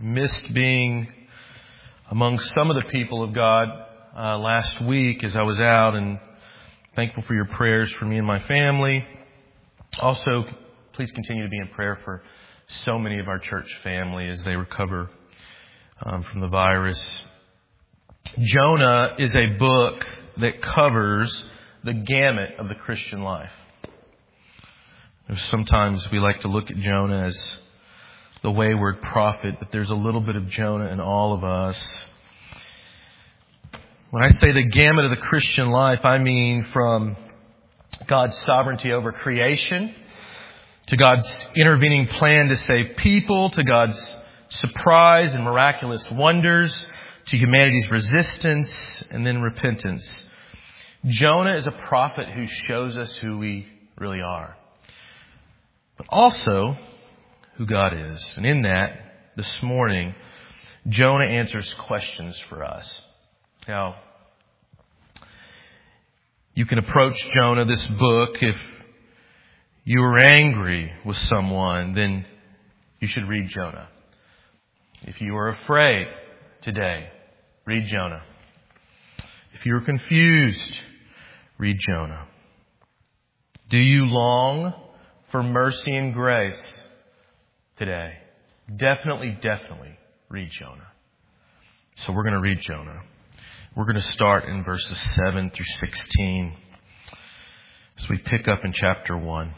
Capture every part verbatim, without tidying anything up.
missed being among some of the people of God uh, last week as I was out, and thankful for your prayers for me and my family. Also, please continue to be in prayer for so many of our church family as they recover um, from the virus. Jonah is a book that covers the gamut of the Christian life. Sometimes we like to look at Jonah as the wayward prophet, but there's a little bit of Jonah in all of us. When I say the gamut of the Christian life, I mean from God's sovereignty over creation, to God's intervening plan to save people, to God's surprise and miraculous wonders, to humanity's resistance, and then repentance. Jonah is a prophet who shows us who we really are, but also who God is. And in that, this morning, Jonah answers questions for us. Now, you can approach Jonah, this book, if you were angry with someone, then you should read Jonah. If you are afraid today, read Jonah. If you are confused, read Jonah. Do you long for mercy and grace today? Definitely, definitely read Jonah. So we're going to read Jonah. We're going to start in verses seven through sixteen. As we pick up in chapter one,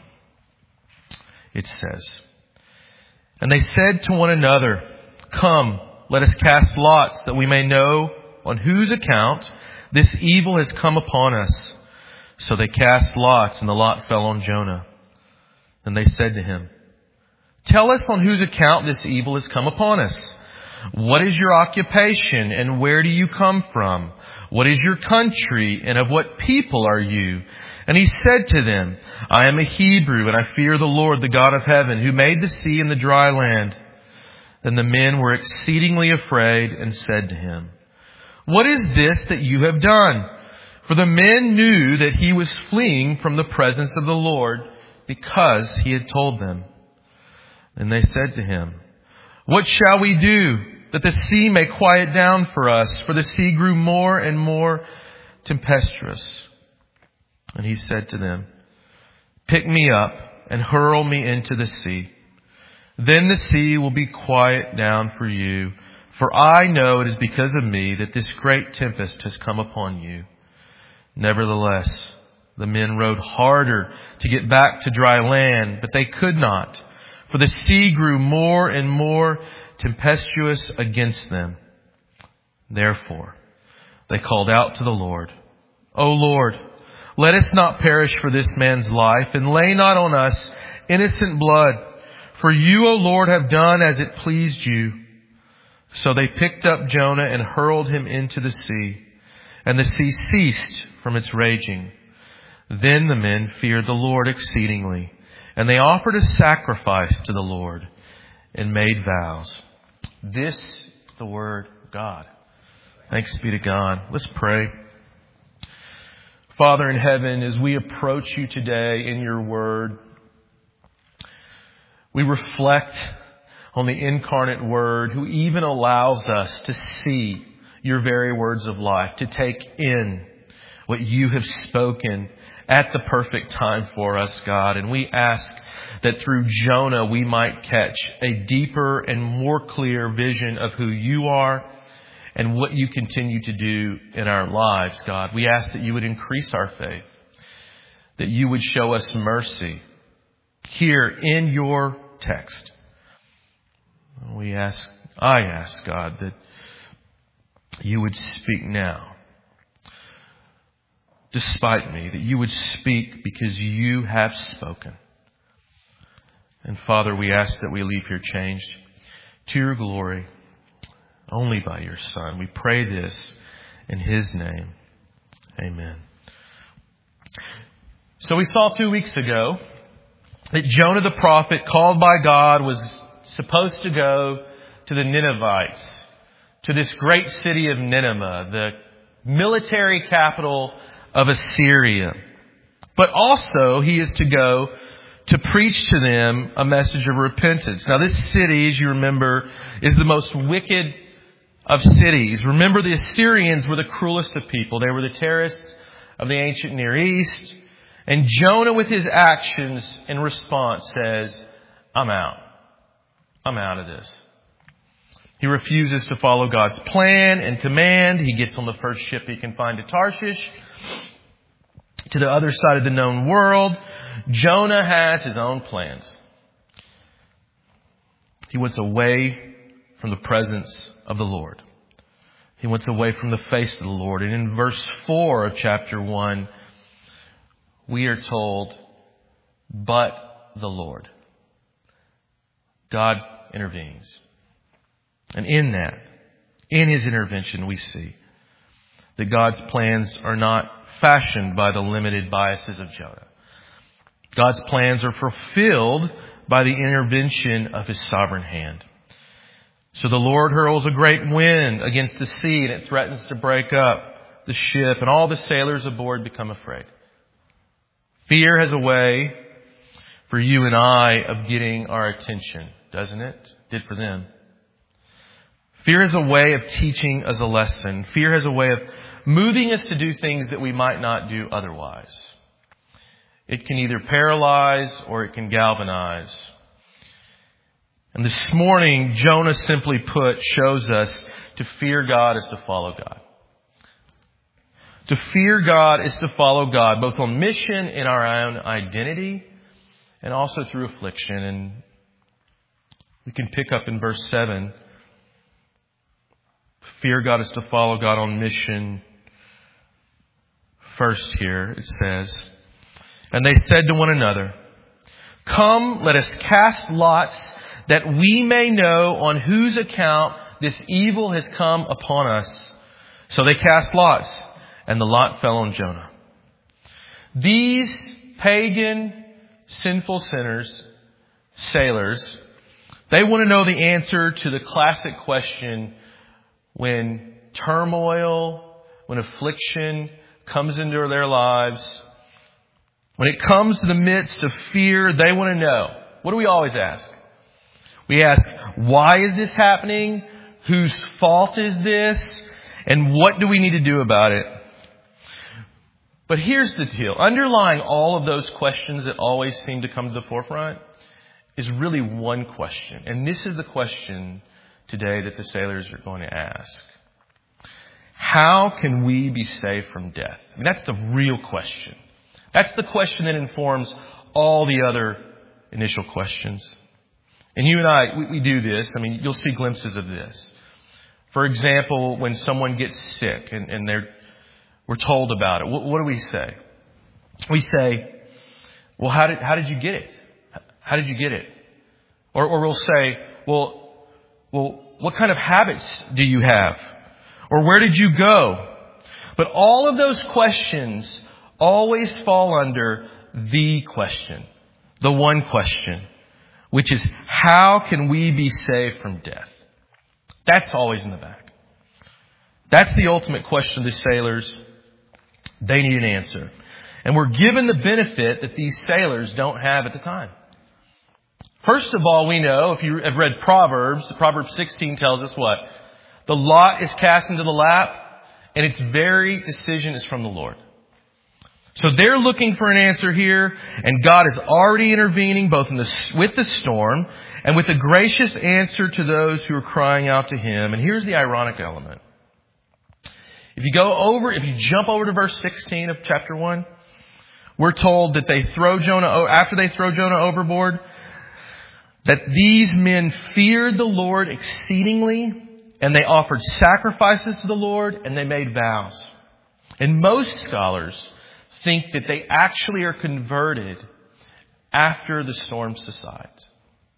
it says, "And they said to one another, 'Come, let us cast lots that we may know on whose account this evil has come upon us.' So they cast lots, and the lot fell on Jonah. And they said to him, 'Tell us on whose account this evil has come upon us. What is your occupation, and where do you come from? What is your country, and of what people are you?' And he said to them, 'I am a Hebrew, and I fear the Lord, the God of heaven, who made the sea and the dry land.' Then the men were exceedingly afraid and said to him, 'What is this that you have done?' For the men knew that he was fleeing from the presence of the Lord, because he had told them. And they said to him, 'What shall we do that the sea may quiet down for us?' For the sea grew more and more tempestuous. And he said to them, 'Pick me up and hurl me into the sea. Then the sea will be quiet down for you. For I know it is because of me that this great tempest has come upon you.' Nevertheless, the men rowed harder to get back to dry land, but they could not, for the sea grew more and more tempestuous against them. Therefore, they called out to the Lord, 'O Lord, let us not perish for this man's life, and lay not on us innocent blood. For you, O Lord, have done as it pleased you.' So they picked up Jonah and hurled him into the sea, and the sea ceased from its raging. Then the men feared the Lord exceedingly, and they offered a sacrifice to the Lord and made vows." This is the word of God. Thanks be to God. Let's pray. Father in heaven, as we approach you today in your word, we reflect on the incarnate word who even allows us to see your very words of life, to take in what you have spoken at the perfect time for us, God. And we ask that through Jonah we might catch a deeper and more clear vision of who you are and what you continue to do in our lives, God. We ask that you would increase our faith, that you would show us mercy here in your text. We ask, I ask, God, that you would speak now, despite me, that you would speak because you have spoken. And Father, we ask that we leave here changed to your glory only by your Son. We pray this in his name. Amen. So we saw two weeks ago that Jonah the prophet, called by God, was supposed to go to the Ninevites, to this great city of Nineveh, the military capital of Assyria. But also he is to go to preach to them a message of repentance. Now this city, as you remember, is the most wicked of cities. Remember, the Assyrians were the cruelest of people. They were the terrorists of the ancient Near East. And Jonah, with his actions in response, says, I'm out. I'm out of this. He refuses to follow God's plan and command. He gets on the first ship he can find to Tarshish, to the other side of the known world. Jonah has his own plans. He wants away from the presence of the Lord. He wants away from the face of the Lord. And in verse four of chapter one, we are told, but the Lord. God intervenes. And in that, in His intervention, we see that God's plans are not fashioned by the limited biases of Jonah. God's plans are fulfilled by the intervention of His sovereign hand. So the Lord hurls a great wind against the sea, and it threatens to break up the ship, and all the sailors aboard become afraid. Fear has a way for you and I of getting our attention, doesn't it? It did for them. Fear has a way of teaching us a lesson. Fear has a way of moving us to do things that we might not do otherwise. It can either paralyze or it can galvanize. And this morning, Jonah, simply put, shows us to fear God is to follow God. To fear God is to follow God, both on mission in our own identity and also through affliction. And we can pick up in verse seven. Fear God is to follow God on mission. First here it says, and they said to one another, come, let us cast lots that we may know on whose account this evil has come upon us. So they cast lots, and the lot fell on Jonah. These pagan, sinful sinners, sailors, they want to know the answer to the classic question when turmoil, when affliction comes into their lives. When it comes to the midst of fear, they want to know. What do we always ask? We ask, why is this happening? Whose fault is this? And what do we need to do about it? But here's the deal. Underlying all of those questions that always seem to come to the forefront is really one question. And this is the question today that the sailors are going to ask. How can we be saved from death? I mean, that's the real question. That's the question that informs all the other initial questions. And you and I, we, we do this. I mean, you'll see glimpses of this. For example, when someone gets sick and, and they're, we're told about it, what, what do we say? We say, well, how did, how did you get it? How did you get it? Or, or we'll say, well, well, what kind of habits do you have? Or where did you go? But all of those questions always fall under the question, the one question, which is, how can we be saved from death? That's always in the back. That's the ultimate question of the sailors. They need an answer. And we're given the benefit that these sailors don't have at the time. First of all, we know, if you have read Proverbs, Proverbs sixteen tells us what? The lot is cast into the lap, and its very decision is from the Lord. So they're looking for an answer here, and God is already intervening both in the, with the storm and with a gracious answer to those who are crying out to Him. And here's the ironic element. If you go over, if you jump over to verse sixteen of chapter one, we're told that they throw Jonah, after they throw Jonah overboard, that these men feared the Lord exceedingly, and they offered sacrifices to the Lord, and they made vows. And most scholars think that they actually are converted after the storm subsides.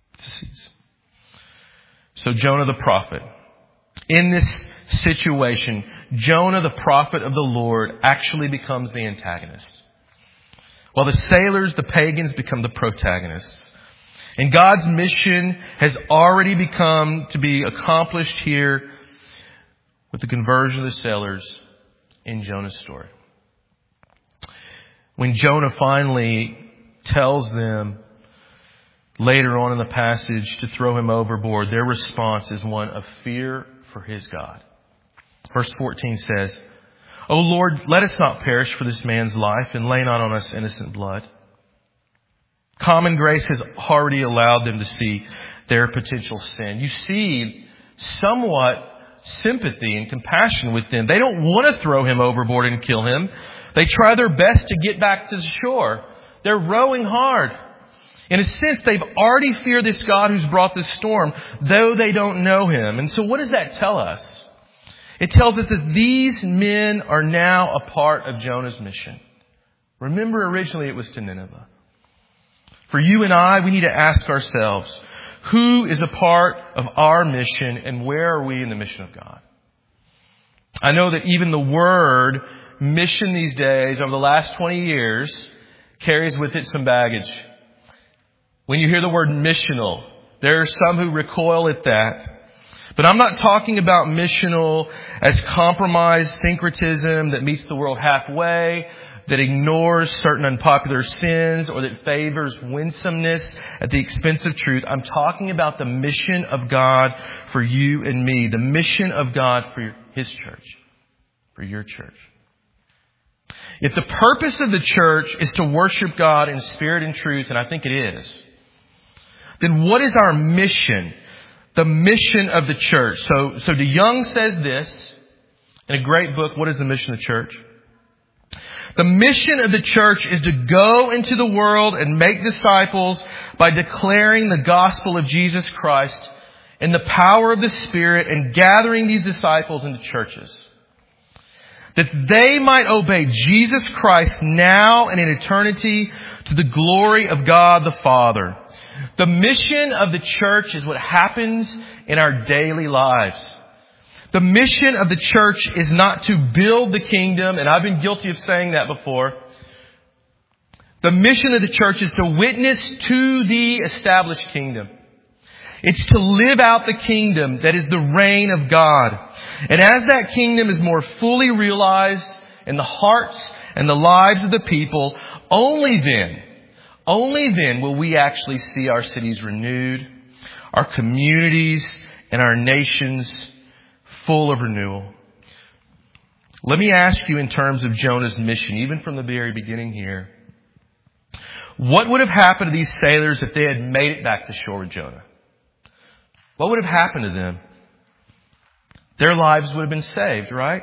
So Jonah the prophet, in this situation, Jonah the prophet of the Lord actually becomes the antagonist, while the sailors, the pagans, become the protagonists. And God's mission has already become to be accomplished here with the conversion of the sailors in Jonah's story. When Jonah finally tells them later on in the passage to throw him overboard, their response is one of fear for his God. Verse fourteen says, "O Lord, let us not perish for this man's life, and lay not on us innocent blood." Common grace has already allowed them to see their potential sin. You see somewhat sympathy and compassion with them. They don't want to throw him overboard and kill him. They try their best to get back to the shore. They're rowing hard. In a sense, they've already feared this God who's brought this storm, though they don't know him. And so what does that tell us? It tells us that these men are now a part of Jonah's mission. Remember, originally it was to Nineveh. For you and I, we need to ask ourselves, who is a part of our mission and where are we in the mission of God? I know that even the word mission these days, over the last twenty years, carries with it some baggage. When you hear the word missional, there are some who recoil at that. But I'm not talking about missional as compromised syncretism that meets the world halfway, that ignores certain unpopular sins, or that favors winsomeness at the expense of truth. I'm talking about the mission of God for you and me, the mission of God for His church, for your church. If the purpose of the church is to worship God in spirit and truth, and I think it is, then what is our mission? The mission of the church. So, so DeYoung says this in a great book, What is the Mission of the Church? The mission of the church is to go into the world and make disciples by declaring the gospel of Jesus Christ in the power of the Spirit and gathering these disciples into churches, that they might obey Jesus Christ now and in eternity to the glory of God the Father. The mission of the church is what happens in our daily lives. The mission of the church is not to build the kingdom, and I've been guilty of saying that before. The mission of the church is to witness to the established kingdom. It's to live out the kingdom that is the reign of God. And as that kingdom is more fully realized in the hearts and the lives of the people, only then, only then will we actually see our cities renewed, our communities and our nations full of renewal. Let me ask you in terms of Jonah's mission, even from the very beginning here, what would have happened to these sailors if they had made it back to shore with Jonah? What would have happened to them? Their lives would have been saved, right?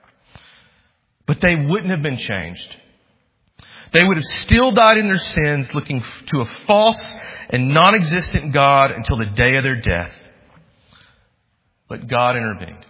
But they wouldn't have been changed. They would have still died in their sins, looking to a false and non-existent God until the day of their death. But God intervened.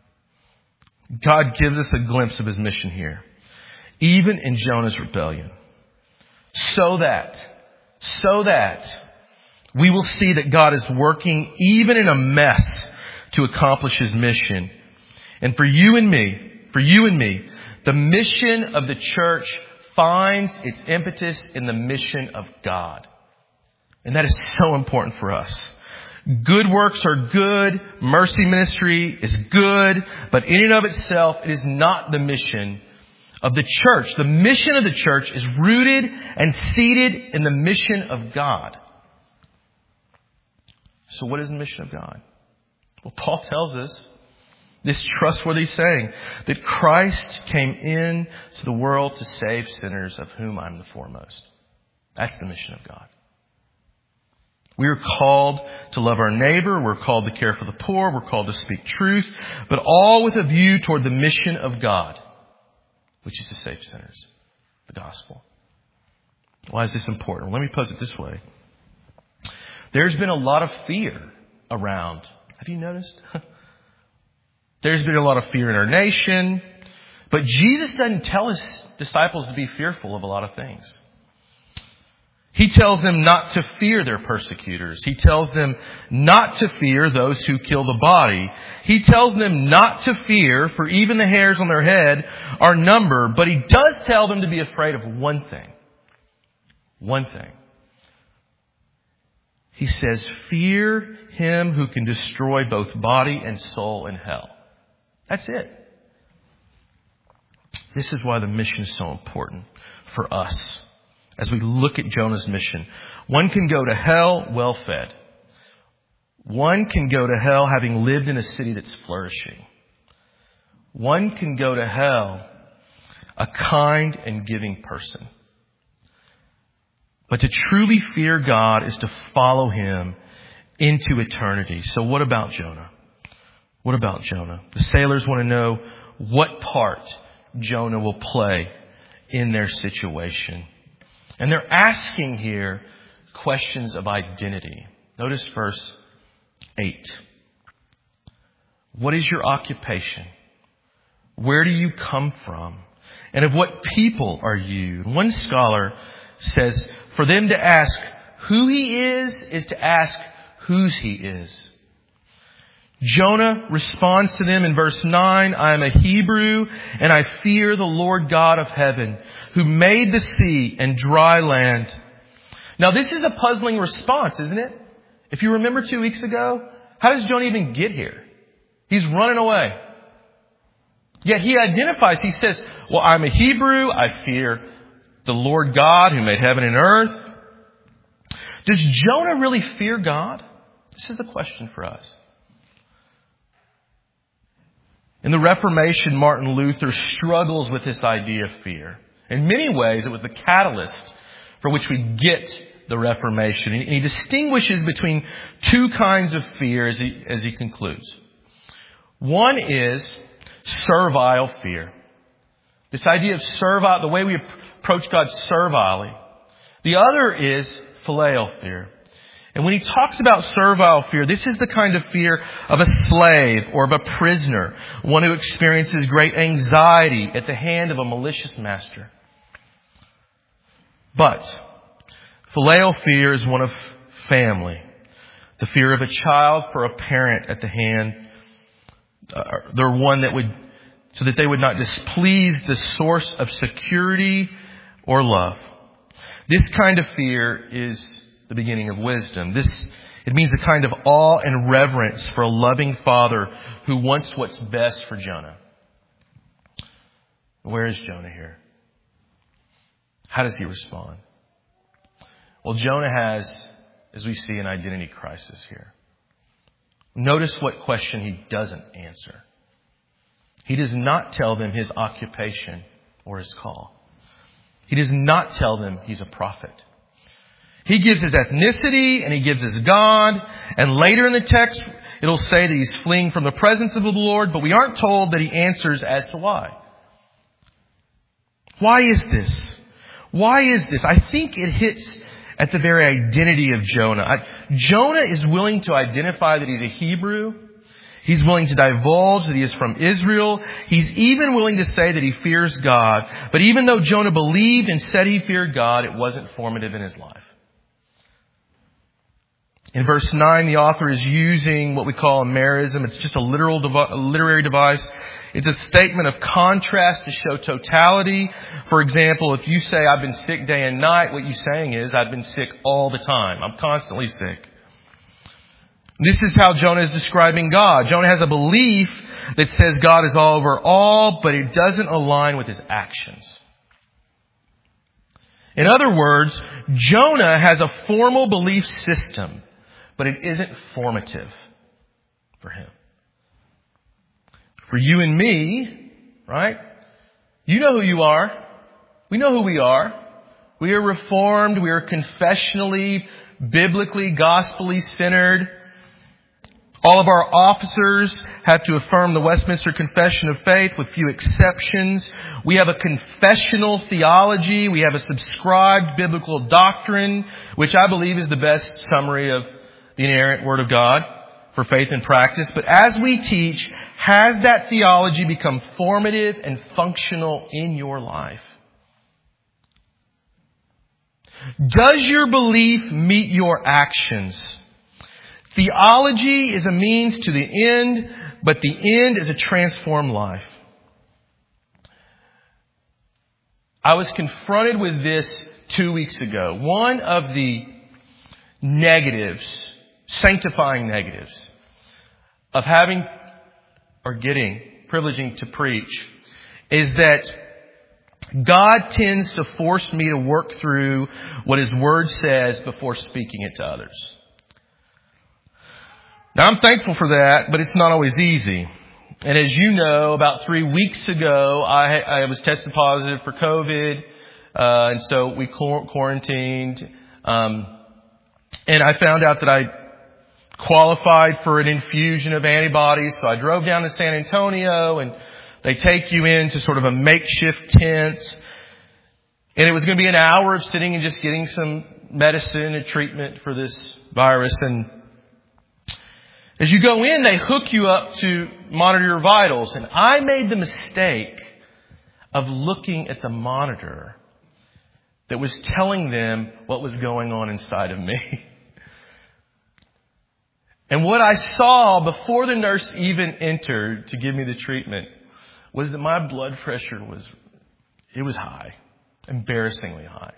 God gives us a glimpse of His mission here, even in Jonah's rebellion, so that, so that we will see that God is working even in a mess to accomplish His mission. And for you and me, for you and me, the mission of the church finds its impetus in the mission of God. And that is so important for us. Good works are good. Mercy ministry is good. But in and of itself, it is not the mission of the church. The mission of the church is rooted and seated in the mission of God. So what is the mission of God? Well, Paul tells us this trustworthy saying that Christ came in to the world to save sinners, of whom I'm the foremost. That's the mission of God. We are called to love our neighbor. We're called to care for the poor. We're called to speak truth, but all with a view toward the mission of God, which is to save sinners, the gospel. Why is this important? Let me pose it this way. There's been a lot of fear around. Have you noticed? There's been a lot of fear in our nation, but Jesus doesn't tell His disciples to be fearful of a lot of things. He tells them not to fear their persecutors. He tells them not to fear those who kill the body. He tells them not to fear, for even the hairs on their head are numbered. But He does tell them to be afraid of one thing. One thing. He says, fear Him who can destroy both body and soul in hell. That's it. This is why the mission is so important for us as we look at Jonah's mission. One can go to hell well-fed. One can go to hell having lived in a city that's flourishing. One can go to hell a kind and giving person. But to truly fear God is to follow Him into eternity. So what about Jonah? What about Jonah? The sailors want to know what part Jonah will play in their situation. And they're asking here questions of identity. Notice verse eight. What is your occupation? Where do you come from? And of what people are you? One scholar says, for them to ask who he is, is to ask whose he is. Jonah responds to them in verse nine, I am a Hebrew and I fear the Lord God of heaven, who made the sea and dry land. Now this is a puzzling response, isn't it? If you remember two weeks ago, how does Jonah even get here? He's running away. Yet he identifies, he says, well, I'm a Hebrew, I fear the Lord God who made heaven and earth. Does Jonah really fear God? This is a question for us. In the Reformation, Martin Luther struggles with this idea of fear. In many ways, it was the catalyst for which we get the Reformation. And he distinguishes between two kinds of fear as he, as he concludes. One is servile fear. This idea of servile, the way we approach God servilely. The other is phileo fear. And when he talks about servile fear, this is the kind of fear of a slave or of a prisoner, one who experiences great anxiety at the hand of a malicious master. But phileo fear is one of family. The fear of a child for a parent at the hand. Uh, they're one that would, so that they would not displease the source of security or love. This kind of fear is the beginning of wisdom. This, it means a kind of awe and reverence for a loving Father who wants what's best for Jonah. Where is Jonah here? How does he respond? Well, Jonah has, as we see, an identity crisis here. Notice what question he doesn't answer. He does not tell them his occupation or his call. He does not tell them he's a prophet. He gives his ethnicity and he gives his God. And later in the text, it'll say that he's fleeing from the presence of the Lord, but we aren't told that he answers as to why. Why is this? Why is this? I think it hits at the very identity of Jonah. I, Jonah is willing to identify that he's a Hebrew. He's willing to divulge that he is from Israel. He's even willing to say that he fears God. But even though Jonah believed and said he feared God, it wasn't formative in his life. In verse nine, the author is using what we call a merism. It's just a literal, devi- a literary device. It's a statement of contrast to show totality. For example, if you say, I've been sick day and night, what you're saying is, I've been sick all the time. I'm constantly sick. This is how Jonah is describing God. Jonah has a belief that says God is all over all, but it doesn't align with his actions. In other words, Jonah has a formal belief system, but it isn't formative for him. For you and me, right? You know who you are. We know who we are. We are reformed. We are confessionally, biblically, gospelly centered. All of our officers have to affirm the Westminster Confession of Faith with few exceptions. We have a confessional theology. We have a subscribed biblical doctrine, which I believe is the best summary of the inerrant Word of God for faith and practice. But as we teach, has that theology become formative and functional in your life? Does your belief meet your actions? Theology is a means to the end, but the end is a transformed life. I was confronted with this two weeks ago. One of the negatives, sanctifying negatives, of having or getting, privileging to preach, is that God tends to force me to work through what His Word says before speaking it to others. Now, I'm thankful for that, but it's not always easy. And as you know, about three weeks ago, I, I was tested positive for COVID, uh, and so we quarantined. Um, and I found out that I qualified for an infusion of antibodies, so I drove down to San Antonio, and they take you into sort of a makeshift tent. And it was going to be an hour of sitting and just getting some medicine and treatment for this virus. And as you go in, they hook you up to monitor your vitals. And I made the mistake of looking at the monitor that was telling them what was going on inside of me. And what I saw before the nurse even entered to give me the treatment was that my blood pressure was, it was high, embarrassingly high.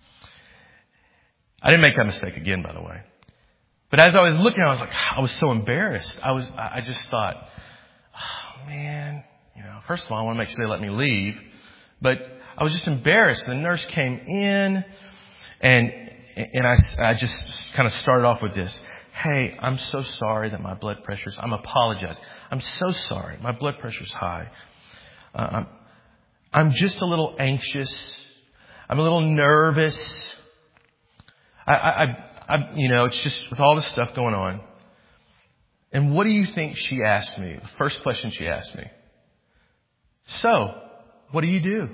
I didn't make that mistake again, by the way. But as I was looking, I was like, I was so embarrassed. I was, I just thought, oh man, you know, first of all, I want to make sure they let me leave. But I was just embarrassed. The nurse came in and, and I, I just kind of started off with this. Hey, I'm so sorry that my blood pressure's, I'm apologizing. I'm so sorry. My blood pressure's high. Uh, I'm, I'm just a little anxious. I'm a little nervous. I, I, I, I, you know, it's just with all this stuff going on. And what do you think she asked me? The first question she asked me. So, what do you do?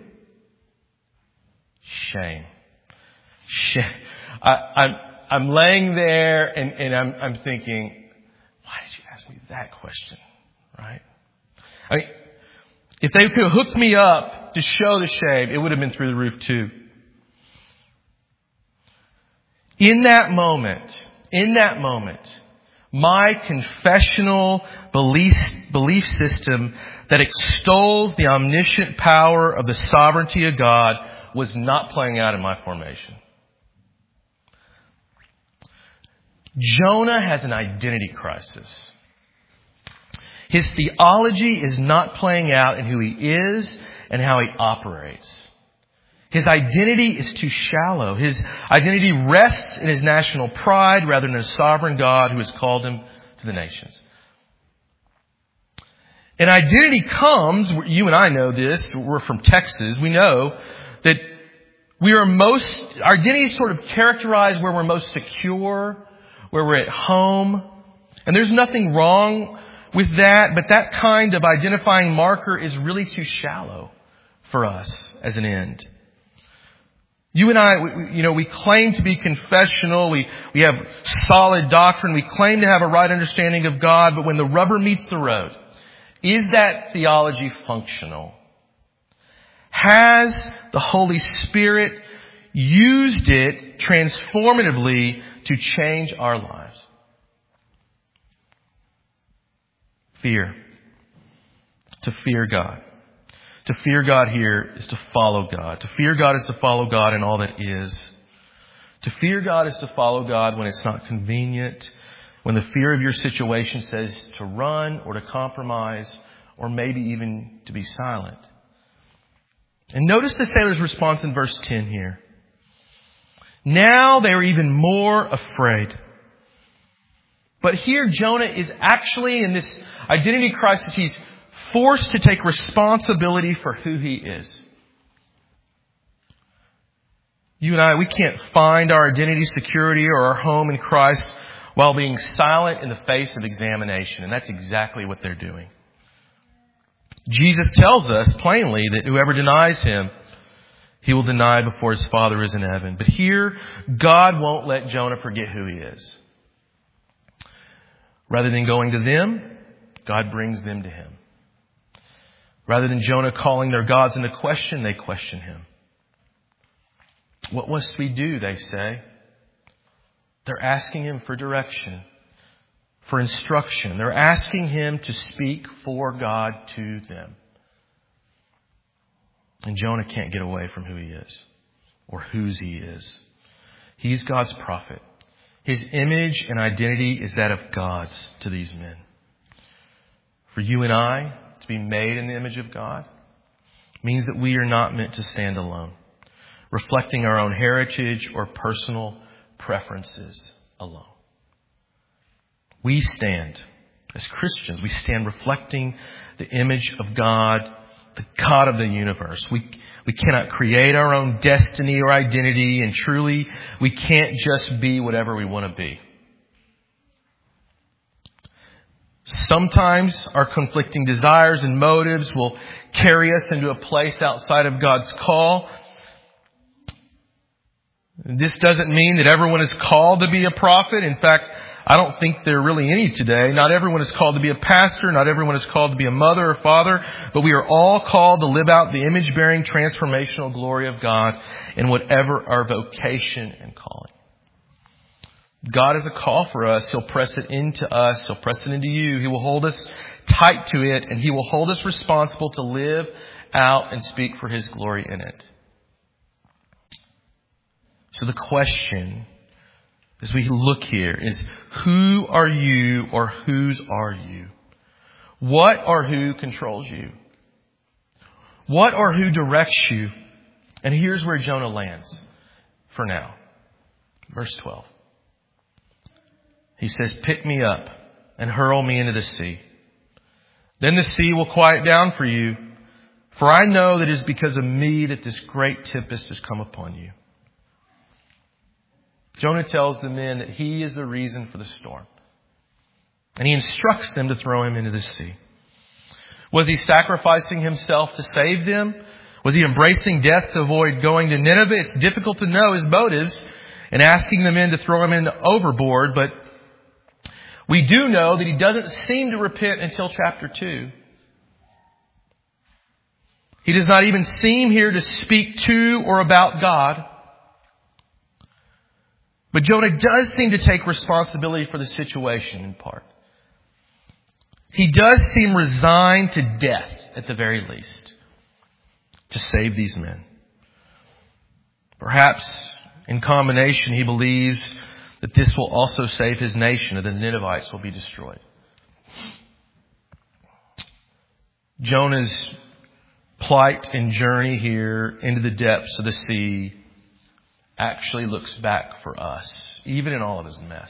Shame. Shame. I, I'm, I'm laying there and, and I'm, I'm thinking, why did you ask me that question? Right? I mean, if they could have hooked me up to show the shame, it would have been through the roof too. In that moment, in that moment, my confessional belief, belief system that extolled the omniscient power of the sovereignty of God was not playing out in my formation. Jonah has an identity crisis. His theology is not playing out in who he is and how he operates. His identity is too shallow. His identity rests in his national pride rather than a sovereign God who has called him to the nations. And identity comes, you and I know this, we're from Texas, we know that we are most, our identity is sort of characterized where we're most secure, where we're at home. And there's nothing wrong with that, but that kind of identifying marker is really too shallow for us as an end. You and I, we, you know, we claim to be confessional. We, we have solid doctrine. We claim to have a right understanding of God. But when the rubber meets the road, is that theology functional? Has the Holy Spirit used it transformatively to change our lives? Fear. To fear God. To fear God here is to follow God. To fear God is to follow God in all that is. To fear God is to follow God when it's not convenient, when the fear of your situation says to run or to compromise or maybe even to be silent. And notice the sailor's response in verse ten here. Now they are even more afraid. But here Jonah is actually in this identity crisis. He's forced to take responsibility for who he is. You and I, we can't find our identity, security, or our home in Christ while being silent in the face of examination. And that's exactly what they're doing. Jesus tells us plainly that whoever denies him, he will deny before his Father is in heaven. But here, God won't let Jonah forget who he is. Rather than going to them, God brings them to him. Rather than Jonah calling their gods into question, they question him. What must we do, they say? They're asking him for direction, for instruction. They're asking him to speak for God to them. And Jonah can't get away from who he is or whose he is. He's God's prophet. His image and identity is that of God's to these men. For you and I to be made in the image of God, means that we are not meant to stand alone, reflecting our own heritage or personal preferences alone. We stand, as Christians, we stand reflecting the image of God, the God of the universe. We, we cannot create our own destiny or identity, and truly, we can't just be whatever we want to be. Sometimes our conflicting desires and motives will carry us into a place outside of God's call. This doesn't mean that everyone is called to be a prophet. In fact, I don't think there are really any today. Not everyone is called to be a pastor. Not everyone is called to be a mother or father. But we are all called to live out the image-bearing, transformational glory of God in whatever our vocation and calling. God has a call for us. He'll press it into us. He'll press it into you. He will hold us tight to it, and He will hold us responsible to live out and speak for His glory in it. So the question as we look here is, who are you, or whose are you? What or who controls you? What or who directs you? And here's where Jonah lands for now. Verse twelve. He says, pick me up and hurl me into the sea. Then the sea will quiet down for you, for I know that it is because of me that this great tempest has come upon you. Jonah tells the men that he is the reason for the storm. And he instructs them to throw him into the sea. Was he sacrificing himself to save them? Was he embracing death to avoid going to Nineveh? It's difficult to know his motives in asking the men to throw him in overboard, but we do know that he doesn't seem to repent until chapter two. He does not even seem here to speak to or about God. But Jonah does seem to take responsibility for the situation in part. He does seem resigned to death at the very least to save these men. Perhaps in combination he believes that this will also save his nation, and the Ninevites will be destroyed. Jonah's plight and journey here into the depths of the sea actually looks back for us, even in all of his mess.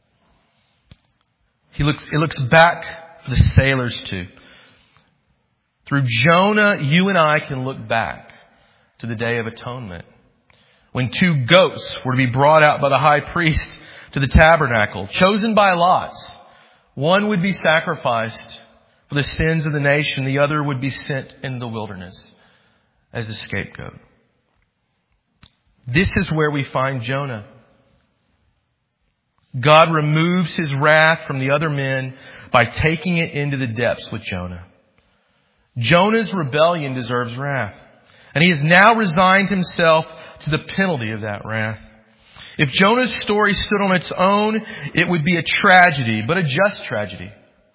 He looks, it looks back for the sailors too. Through Jonah, you and I can look back to the Day of Atonement, when two goats were to be brought out by the high priest to the tabernacle, chosen by lots. One would be sacrificed for the sins of the nation. The other would be sent into the wilderness as the scapegoat. This is where we find Jonah. God removes His wrath from the other men by taking it into the depths with Jonah. Jonah's rebellion deserves wrath, and he has now resigned himself to the penalty of that wrath. If Jonah's story stood on its own, it would be a tragedy, but a just tragedy.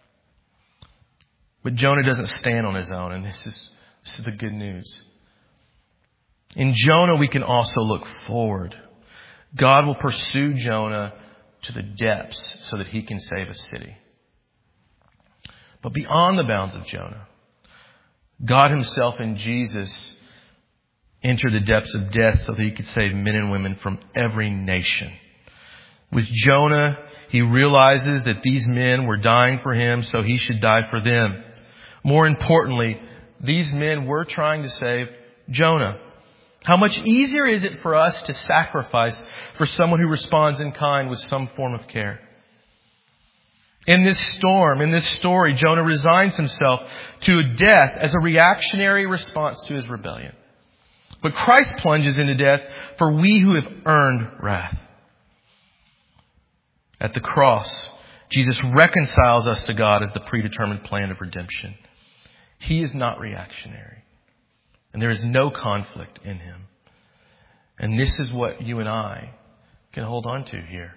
But Jonah doesn't stand on his own, and this is, this is the good news. In Jonah, we can also look forward. God will pursue Jonah to the depths so that he can save a city. But beyond the bounds of Jonah, God Himself in Jesus entered the depths of death so that He could save men and women from every nation. With Jonah, he realizes that these men were dying for him, so he should die for them. More importantly, these men were trying to save Jonah. How much easier is it for us to sacrifice for someone who responds in kind with some form of care? In this storm, in this story, Jonah resigns himself to death as a reactionary response to his rebellion. But Christ plunges into death for we who have earned wrath. At the cross, Jesus reconciles us to God as the predetermined plan of redemption. He is not reactionary, and there is no conflict in Him. And this is what you and I can hold on to here.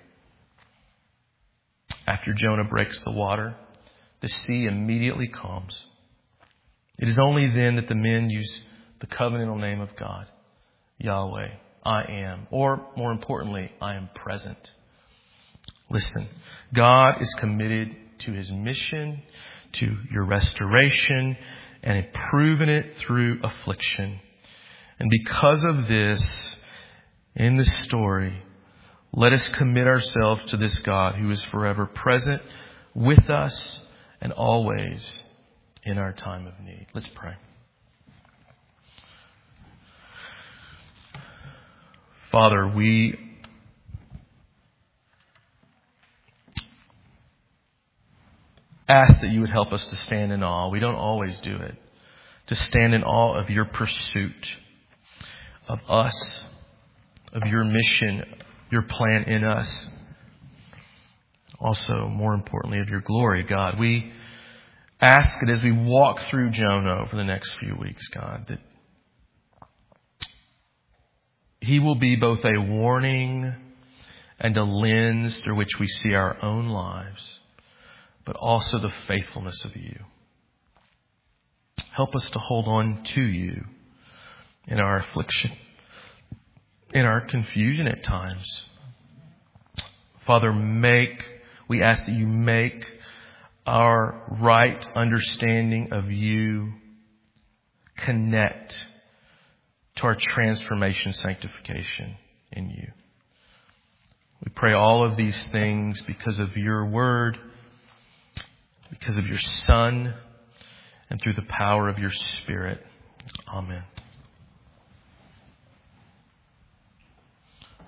After Jonah breaks the water, the sea immediately calms. It is only then that the men use the covenantal name of God, Yahweh, I am, or more importantly, I am present. Listen, God is committed to His mission, to your restoration, and have proven it through affliction. And because of this, in this story, let us commit ourselves to this God who is forever present with us and always in our time of need. Let's pray. Father, we ask that you would help us to stand in awe. We don't always do it. To stand in awe of your pursuit of us, of your mission, your plan in us. Also, more importantly, of your glory, God. We ask that as we walk through Jonah over the next few weeks, God, that he will be both a warning and a lens through which we see our own lives, but also the faithfulness of you. Help us to hold on to you in our affliction, in our confusion at times. Father, make, we ask that you make our right understanding of you connect to our transformation, sanctification in you. We pray all of these things because of your word, because of your Son, and through the power of your Spirit. Amen.